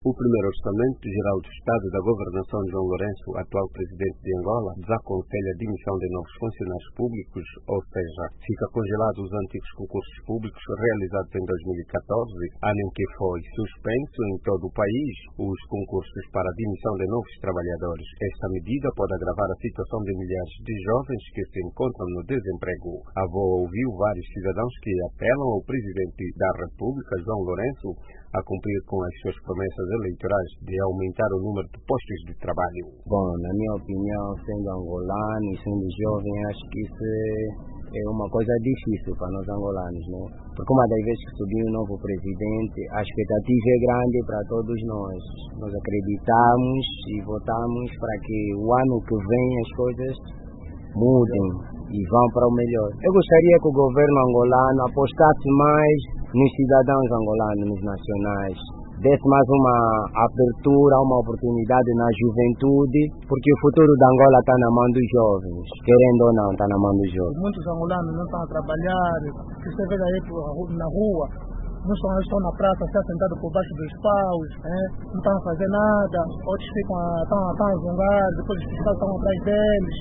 O primeiro Orçamento Geral do Estado da Governação de João Lourenço, atual presidente de Angola, desaconselha a demissão de novos funcionários públicos, ou seja, fica congelados os antigos concursos públicos realizados em 2014, ano em que foi suspenso em todo o país os concursos para a demissão de novos trabalhadores. Esta medida pode agravar a situação de milhares de jovens que se encontram no desemprego. A VOA ouviu vários cidadãos que apelam ao presidente da República, João Lourenço, a cumprir com as suas promessas eleitorais de aumentar o número de postos de trabalho. Bom, na minha opinião, sendo angolano e sendo jovem, acho que isso é uma coisa difícil para nós angolanos, né? Porque uma das vezes que subiu o novo presidente, a expectativa é grande para todos nós. Nós acreditamos e votamos para que o ano que vem as coisas mudem e vão para o melhor. Eu gostaria que o governo angolano apostasse mais nos cidadãos angolanos, nos nacionais, desse mais uma abertura, uma oportunidade na juventude, porque o futuro da Angola está na mão dos jovens, querendo ou não, está na mão dos jovens. Muitos angolanos não estão a trabalhar, você vê aí na rua, muitos estão na praça, sentados por baixo dos paus, não estão a fazer nada, outros estão a zungar, depois os fiscais estão atrás deles.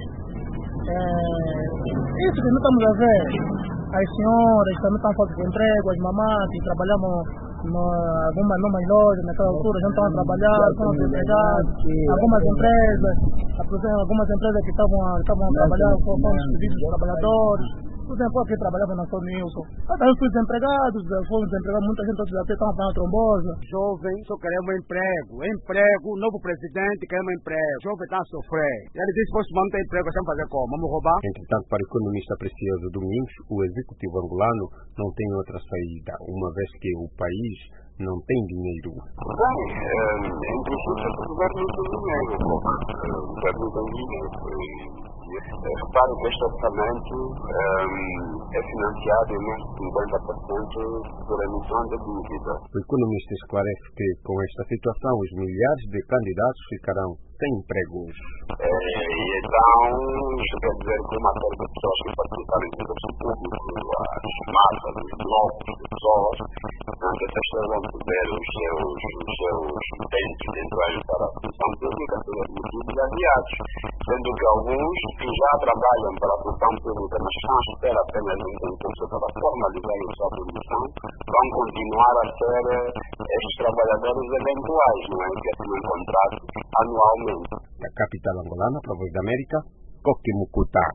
Isso que não estamos a ver. As senhoras também estão falta de emprego, as mamães que trabalhavam algumas lojas naquela altura já não estão a trabalhar, estão desempregados. Algumas empresas que estavam a trabalhar foram despedidos dos trabalhadores. Por exemplo, aqui trabalhava na São Nilson. Até os desempregados, muita gente até estão a trombose. Jovem, só queremos emprego, novo presidente, queremos emprego. Jovem está a sofrer. Ele disse que não tem emprego, vamos fazer como? Vamos roubar? Entretanto, para o economista Precioso Domingos, o executivo angolano não tem outra saída, uma vez que o país não tem dinheiro. Bem, em princípio, o governo não tem dinheiro. O governo não tem dinheiro. Repare que este orçamento é financiado em mais de 50% por emissão de dívida. O economista esclarece que, com esta situação, os milhares de candidatos ficarão sem empregos. Então, isso quer dizer que uma série de pessoas que participaram em concurso público, as massas, os blocos de pessoas, não vão poder os seus utentes de entrarem para a função pública ser admitidos e aviados, sendo que alguns que já trabalham para a função pública, mas estão à espera apenas de um concurso para formalizar a sua posição, vão continuar a ser esses trabalhadores eventuais, não é? Que assinam contrato anualmente. Da capital angolana, para a Voz da América, Coquimucuta.